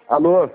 Alô,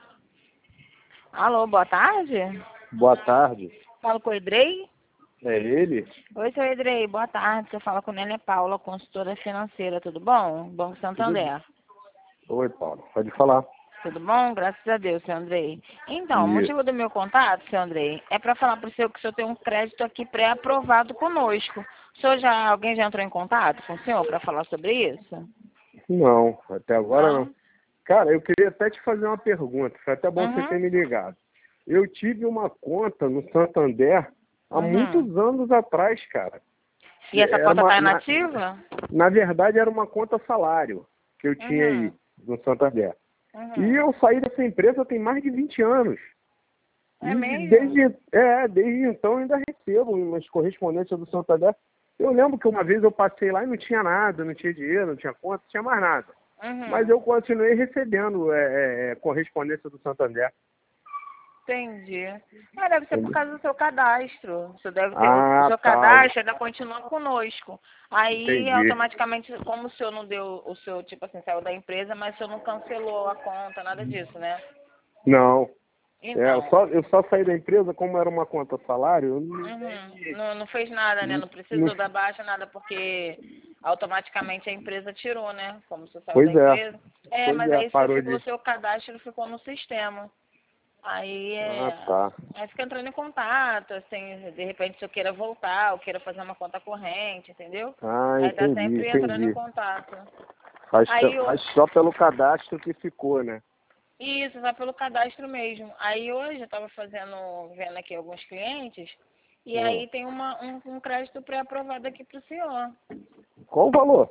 Alô, boa tarde. boa tarde. Falo com o Edrei? É ele? Oi, seu Edrei, boa tarde. Você fala com Nélia Paula, consultora financeira, tudo bom? Banco Santander. Oi, Paulo. Pode falar. Tudo bom? Graças a Deus, seu Andrei. Então, o E... motivo do meu contato, seu Andrei, é para falar para o senhor que o senhor tem um crédito aqui pré-aprovado conosco. Alguém já entrou em contato com o senhor para falar sobre isso? Não, até agora não. Não? Cara, eu queria até te fazer uma pergunta. Foi até bom você ter Uhum. me ligado. Eu tive uma conta no Santander há Uhum. muitos anos atrás, cara. E essa Era conta uma, está na, inativa? na verdade, era uma conta salário que eu tinha aí Uhum. no Santander. E Uhum. eu saí dessa empresa tem mais de 20 anos. É E mesmo? desde então eu ainda recebo umas correspondências do Santander. Eu lembro que uma vez eu passei lá e não tinha nada, não tinha dinheiro, não tinha conta, não tinha mais nada. Mas Uhum. eu continuei recebendo correspondência do Santander. Entendi. Ah, deve ser por Entendeu? causa do seu cadastro. Você deve ter, o Ah, seu tá. cadastro ainda continua conosco. Aí, Entendi. automaticamente, como o senhor não deu, o seu, tipo assim, saiu da empresa, mas o senhor não cancelou a conta, nada disso, né? Não. Eu Então, só, eu só saí da empresa, como era uma conta salário, eu não fez nada, né? não, Não não- precisou da baixa, nada, porque automaticamente a empresa tirou, né? Como você saiu da Pois é. empresa. É, Pois mas é, aí parou ficou, o de. seu cadastro ficou no sistema. Aí Ah, tá. aí fica entrando em contato, assim, de repente se eu queira voltar, ou queira fazer uma conta corrente, entendeu? Ah, Aí tá entendi, sempre entrando em entendi. contato. Faz, Aí faz só pelo cadastro que ficou, né? isso, vai pelo cadastro mesmo. Aí hoje eu tava vendo aqui alguns clientes, e Hum. aí tem um crédito pré-aprovado aqui pro senhor. Qual o valor?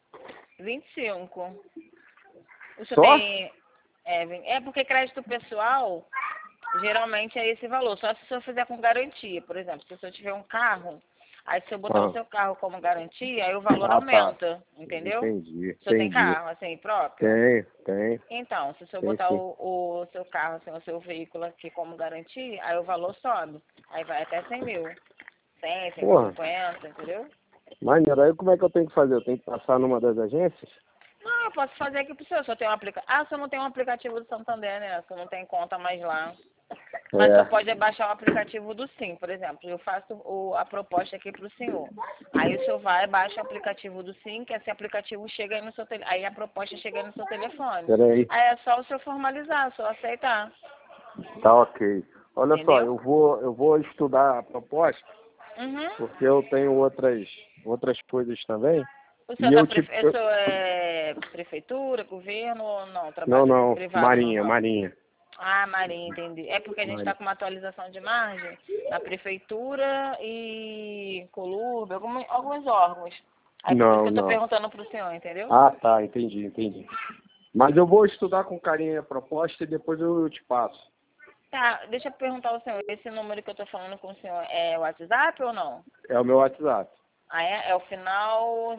25. O senhor Só? tem. É porque crédito pessoal, geralmente é esse valor. Só se o senhor fizer com garantia. Por exemplo, se o senhor tiver um carro, aí se eu botar o Ah, seu carro como garantia, aí o valor tá. aumenta, entendeu? Entendi, O senhor tem entendi. carro, assim, próprio? Tem, Então, se o senhor tem botar sim. o seu carro, assim, o seu veículo aqui como garantia, aí o valor sobe. Aí vai até 100 mil. 100, Porra, 150, entendeu? maneiro. Aí como é que eu tenho que fazer? Eu tenho que passar numa das agências? Não, eu posso fazer aqui pro senhor. Se eu tenho um aplicativo. Ah, o senhor não tem um aplicativo do Santander, né? O senhor não tem conta mais lá. Mas o senhor É. pode baixar o aplicativo do Sim, por exemplo. Eu faço a proposta aqui para o senhor. Aí o senhor vai, baixa o aplicativo do Sim, que esse aplicativo chega aí no seu telefone. Aí a proposta chega aí no seu telefone. Peraí. Aí é só o senhor formalizar, só aceitar. Tá ok. Olha só, Entendeu? eu vou estudar a proposta, Uhum. porque eu tenho outras coisas também. O E senhor, o eu... senhor é prefeitura, governo ou não? Não, Trabalha não. privado Marinha, normal? Marinha. Ah, Marinha, entendi. É porque a gente está Marinha. com uma atualização de margem na prefeitura e Colurbe, alguns órgãos. Aí por isso que Não, eu estou não. perguntando para o senhor, entendeu? Ah, tá. Entendi. Mas eu vou estudar com carinho a proposta e depois eu te passo. Tá, deixa eu perguntar ao senhor, esse número que eu estou falando com o senhor é o WhatsApp ou não? É o meu WhatsApp. Ah, é? É o final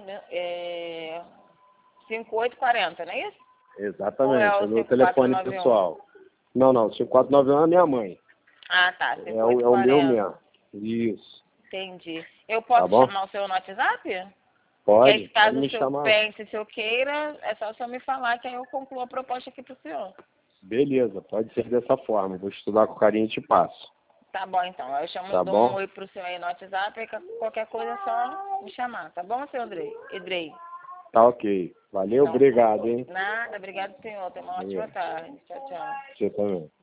5840, não é isso? Ou é Exatamente. É o o meu telefone 5491? pessoal. Não. 5491 é minha mãe. Ah, tá, É o meu 5840. mesmo. Isso. Entendi. Eu Tá posso bom? chamar o senhor no WhatsApp? Que aí, Pode caso o me senhor chamar. pense, se eu queira, é só o senhor me falar que aí eu concluo a proposta aqui pro senhor. Beleza, pode ser dessa forma. Vou estudar com carinho e te passo. Tá bom, então. Eu chamo, Tá dou um bom? oi pro senhor aí no WhatsApp e qualquer coisa é só me chamar. Tá bom, senhor Edrei? Tá ok. Valeu, Então, obrigado, hein? nada. Obrigado, senhor. Tenha uma ótima Valeu. tarde. Tchau, tchau. Você também.